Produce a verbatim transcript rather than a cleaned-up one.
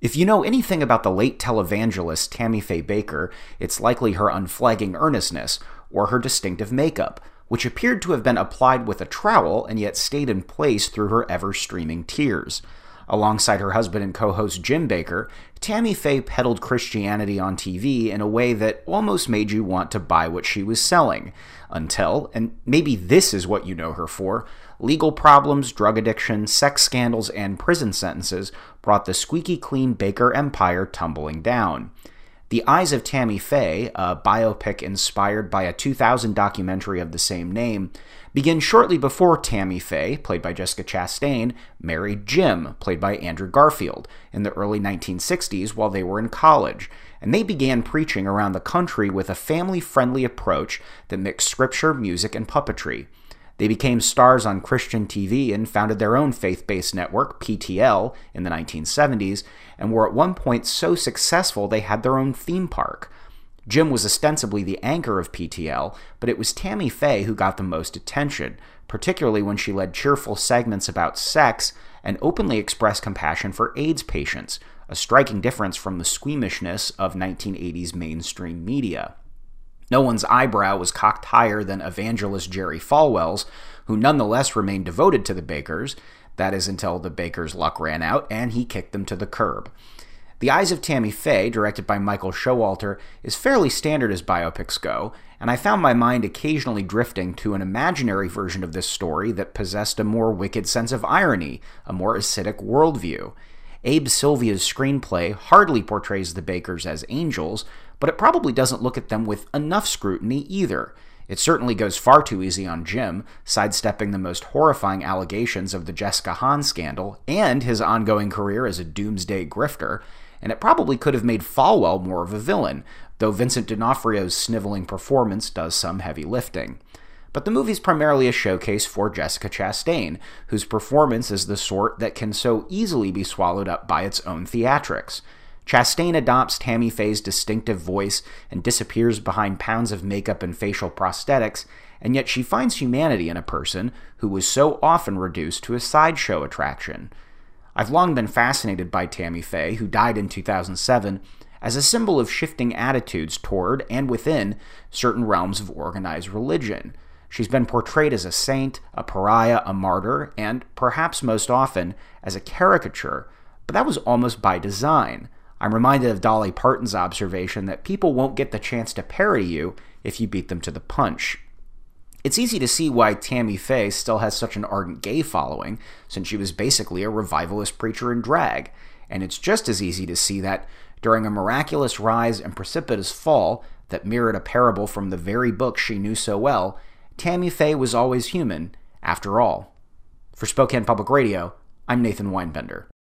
If you know anything about the late televangelist Tammy Faye Bakker, it's likely her unflagging earnestness or her distinctive makeup, which appeared to have been applied with a trowel and yet stayed in place through her ever-streaming tears. Alongside her husband and co-host Jim Bakker, Tammy Faye peddled Christianity on T V in a way that almost made you want to buy what she was selling. Until, and maybe this is what you know her for, legal problems, drug addiction, sex scandals, and prison sentences brought the squeaky clean Bakker empire tumbling down. The Eyes of Tammy Faye, a biopic inspired by a two thousand documentary of the same name, begins shortly before Tammy Faye, played by Jessica Chastain, married Jim, played by Andrew Garfield, in the early nineteen sixties while they were in college, and they began preaching around the country with a family-friendly approach that mixed scripture, music, and puppetry. They became stars on Christian T V and founded their own faith-based network, P T L, in the nineteen seventies, and were at one point so successful they had their own theme park. Jim was ostensibly the anchor of P T L, but it was Tammy Faye who got the most attention, particularly when she led cheerful segments about sex and openly expressed compassion for AIDS patients, a striking difference from the squeamishness of nineteen eighties mainstream media. No one's eyebrow was cocked higher than evangelist Jerry Falwell's, who nonetheless remained devoted to the Bakkers, that is until the Bakkers' luck ran out and he kicked them to the curb. The Eyes of Tammy Faye, directed by Michael Showalter, is fairly standard as biopics go, and I found my mind occasionally drifting to an imaginary version of this story that possessed a more wicked sense of irony, a more acidic worldview. Abe Sylvia's screenplay hardly portrays the Bakkers as angels, but it probably doesn't look at them with enough scrutiny either. It certainly goes far too easy on Jim, sidestepping the most horrifying allegations of the Jessica Hahn scandal and his ongoing career as a doomsday grifter, and it probably could have made Falwell more of a villain, though Vincent D'Onofrio's sniveling performance does some heavy lifting. But the movie's primarily a showcase for Jessica Chastain, whose performance is the sort that can so easily be swallowed up by its own theatrics. Chastain adopts Tammy Faye's distinctive voice and disappears behind pounds of makeup and facial prosthetics, and yet she finds humanity in a person who was so often reduced to a sideshow attraction. I've long been fascinated by Tammy Faye, who died in two thousand seven, as a symbol of shifting attitudes toward and within certain realms of organized religion. She's been portrayed as a saint, a pariah, a martyr, and, perhaps most often, as a caricature, but that was almost by design. I'm reminded of Dolly Parton's observation that people won't get the chance to parody you if you beat them to the punch. It's easy to see why Tammy Faye still has such an ardent gay following, since she was basically a revivalist preacher in drag, and it's just as easy to see that, during a miraculous rise and precipitous fall that mirrored a parable from the very book she knew so well, Tammy Faye was always human, after all. For Spokane Public Radio, I'm Nathan Weinbender.